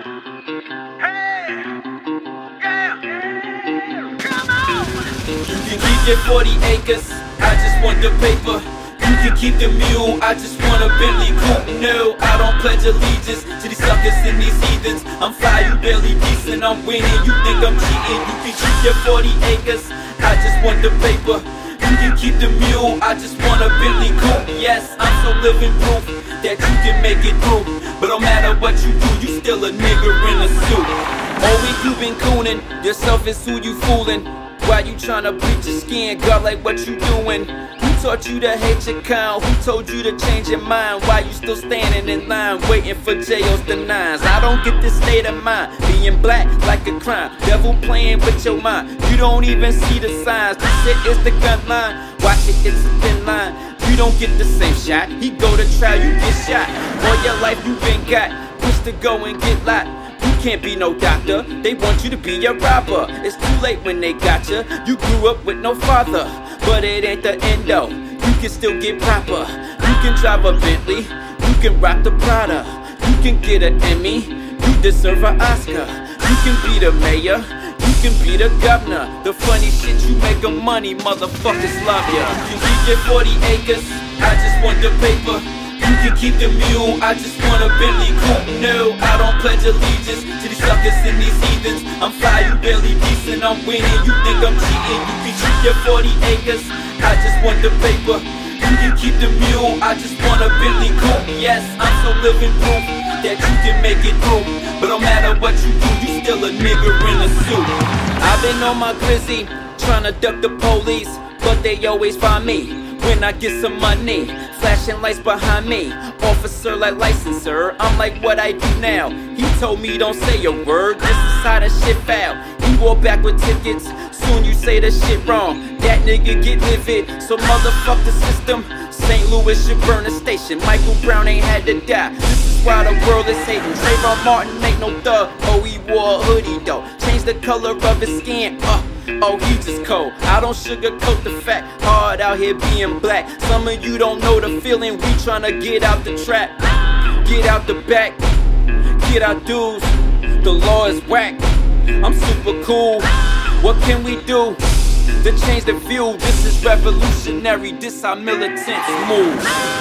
You can keep your 40 acres, I just want the paper. You can keep the mule, I just want a Bentley coupe. No, I don't pledge allegiance to these suckers and these heathens. I'm fly, you barely decent, I'm winning, you think I'm cheating. You can keep your 40 acres, I just want the paper. You can keep the mule, I just want a Bentley coupe. Yes, I'm so living proof that you can make it through. But no matter what you do, you still a nigga in a suit. Always you been cooning, yourself is who you fooling. Why you tryna bleach your skin, girl, like what you doing? Who taught you to hate your kind? Who told you to change your mind? Why you still standing in line, waiting for jails to nines? I don't get this state of mind, being black like a crime. Devil playing with your mind, you don't even see the signs. This shit is the gun line, watch it, it's a thin line. You don't get the same shot, he go to trial, you get shot. All your life you been got, push to go and get locked. You can't be no doctor, they want you to be a robber. It's too late when they got you. You grew up with no father, but it ain't the end though. You can still get proper. You can drive a Bentley, you can rock the Prada. You can get an Emmy, you deserve an Oscar. You can be the mayor, you can be the governor. The funny shit, you make money, motherfuckers love ya. You can keep your 40 acres, I just want the paper. You can keep the mule, I just want a Bentley coupe. No, I don't pledge allegiance to these suckers and these heathens. I'm fly, you barely decent, I'm winning, you think I'm cheating. You can keep your 40 acres, I just want the paper. You can keep the mule, I just want a Bentley coupe. Yes, I'm so living proof that you can make it through. But no matter what you do, you still a nigga in a suit. I've been on my glizzy, tryna duck the police, but they always find me when I get some money. Flashing lights behind me, officer like licensor. I'm like, what I do now? He told me don't say a word, this is how the shit foul. He walk back with tickets, soon you say the shit wrong. That nigga get livid, so motherfuck the system. St. Louis should burn the station, Michael Brown ain't had to die. This is why the world is hating. Trayvon Martin ain't no thug, oh he wore a hoodie though. Change the color of his skin, oh he just cold. I don't sugarcoat the fact, hard out here being black. Some of you don't know the feeling, we tryna get out the trap. Get out the back, get our dues, the law is whack. I'm super cool, what can we do to change the view? This is revolutionary, this how militants move.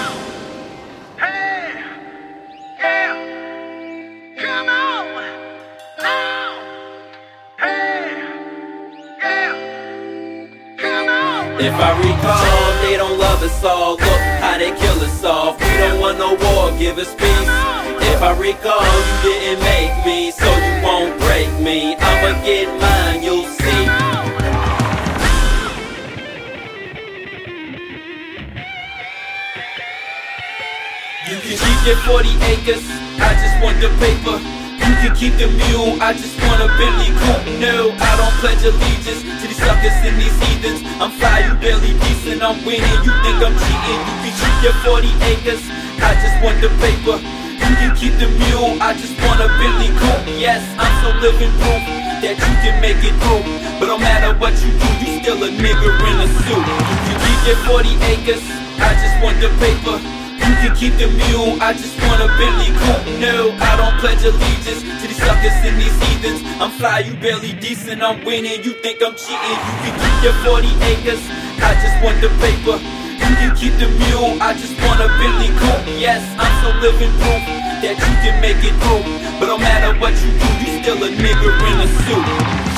Hey, yeah, come on, now. Hey, yeah, come on. If I recall, they don't love us all. Look how they kill us off. We don't want no war, give us peace. If I recall, you didn't make me, so you won't break me. I'ma get mine, you'll see. You can keep your 40 acres, I just want the paper. You can keep the mule, I just want a Bentley coupe. No, I don't pledge allegiance to these suckers and these heathens. I'm fly, you barely decent, I'm winning, you think I'm cheating. You can keep your 40 acres, I just want the paper. You can keep the mule, I just want a Bentley coupe. Yes, I'm so living proof that you can make it through. But no matter what you do, you still a nigga in a suit. You can keep your 40 acres, I just want the paper. You can keep the mule, I just want a Bentley coupe. No, I don't pledge allegiance to these suckers and these heathens. I'm fly, you barely decent, I'm winning, you think I'm cheating. You can keep your 40 acres, I just want the paper. You can keep the mule, I just want a Bentley coupe. Yes, I'm so living proof that you can make it through. But no matter what you do, you still a nigga in a suit.